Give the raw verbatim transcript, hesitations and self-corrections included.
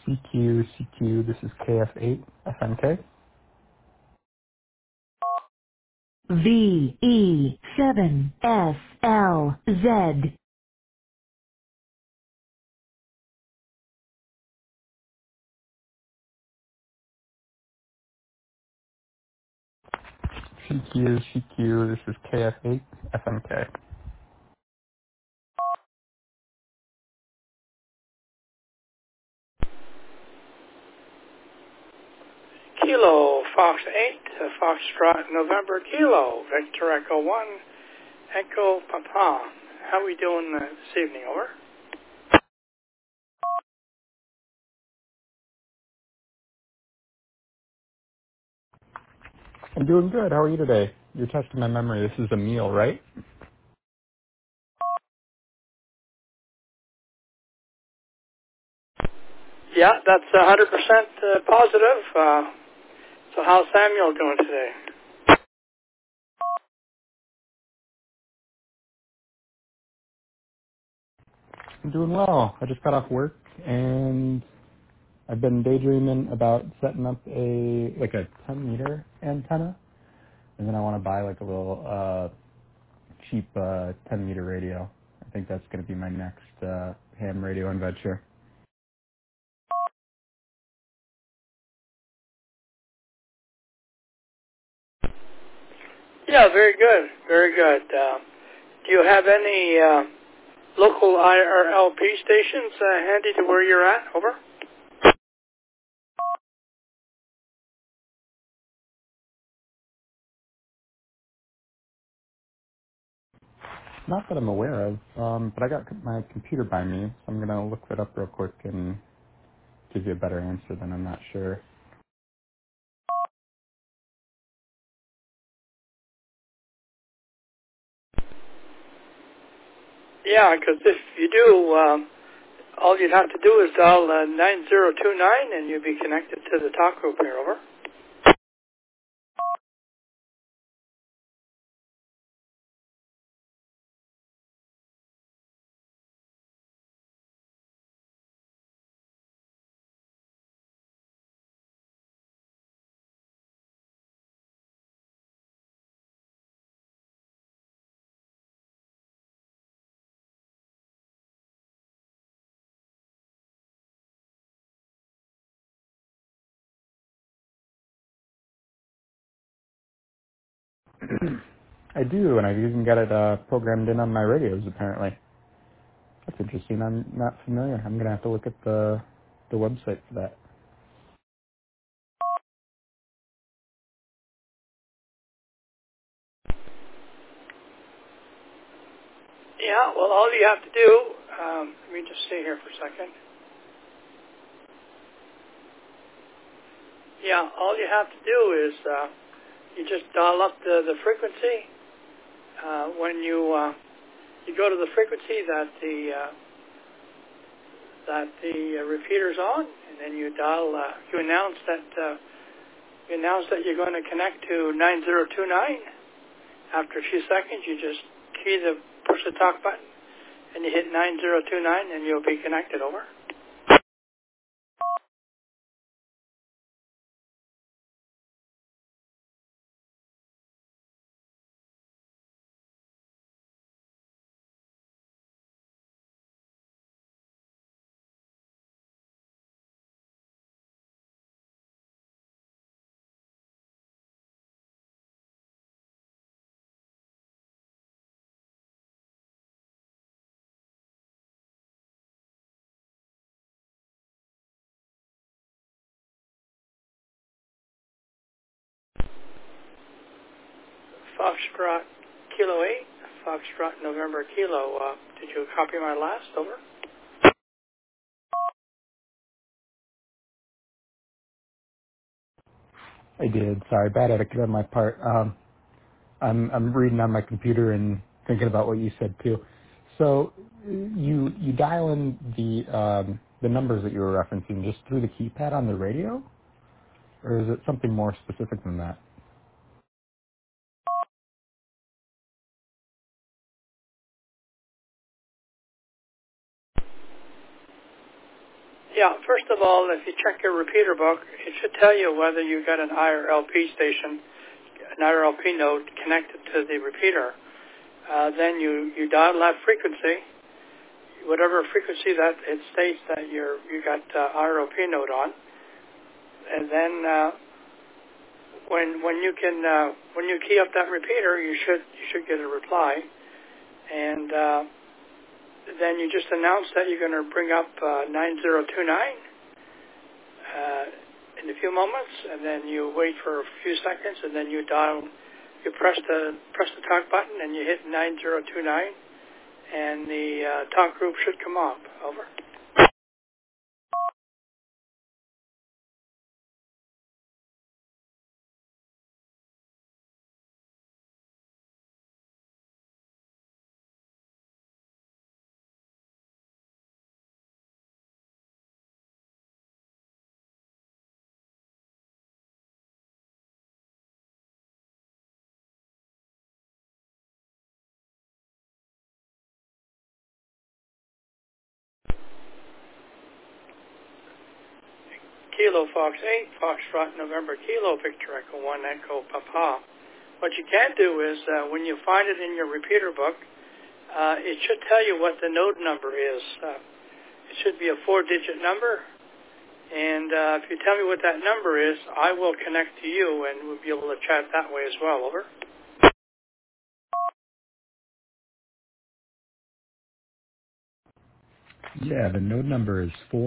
C Q, C Q, this is K F eight, F N K. V E seven S L Z. C Q, C Q, this is K F eight, F N K. Kilo, Fox eight, uh, Foxtrot, November, Kilo, Victor Echo one, Echo Papa. How we doing uh, this evening, over? I'm doing good. How are you today? You're testing my memory. This is Emil, right? Yeah, that's one hundred percent uh, positive. Uh, so how's Samuel doing today? I'm doing well. I just got off work and I've been daydreaming about setting up a like a ten meter antenna, and then I want to buy like a little uh, cheap uh, ten meter radio. I think that's going to be my next uh, ham radio adventure. Yeah, very good, very good. Uh, do you have any uh, local I R L P stations uh, handy to where you're at, over? Not that I'm aware of, um, but I got my computer by me, so I'm going to look it up real quick and give you a better answer than I'm not sure. Yeah, because if you do, um, all you'd have to do is dial uh, nine zero two nine and you'll be connected to the talk group here, over. I do, and I've even got it uh, programmed in on my radios, apparently. That's interesting. I'm not familiar. I'm going to have to look at the the website for that. Yeah, well, all you have to do, um, let me just see here for a second. Yeah, all you have to do is uh, you just dial up the, the frequency. Uh, when you uh, you go to the frequency that the uh, that the uh, repeater's on, and then you dial. Uh, you announce that uh, you announce that you're going to connect to nine zero two nine. After a few seconds, you just key the push the talk button, and you hit nine zero two nine, and you'll be connected, over. Foxtrot Kilo eight, Foxtrot November Kilo. Uh, did you copy my last, over? I did. Sorry, bad etiquette on my part. Um, I'm I'm reading on my computer and thinking about what you said too. So you you dial in the um, the numbers that you were referencing just through the keypad on the radio, or is it something more specific than that? Yeah, first of all, if you check your repeater book, it should tell you whether you got an I R L P station, an I R L P node connected to the repeater. Uh, then you, you dial that frequency, whatever frequency that it states that you're, you got uh, I R L P node on. And then uh, when when you can uh, when you key up that repeater, you should you should get a reply. And uh, then you just announce that you're going to bring up uh, nine zero two nine uh, in a few moments, and then you wait for a few seconds, and then you dial, you press the press the talk button, and you hit nine zero two nine, and the uh, talk group should come up. Over. Kilo Fox eight, Foxtrot November Kilo Victor Echo one Echo Papa. What you can do is uh, when you find it in your repeater book, uh, it should tell you what the node number is. Uh, it should be a four-digit number, and uh, if you tell me what that number is, I will connect to you, and we'll be able to chat that way as well. Over. Yeah, the node number is four.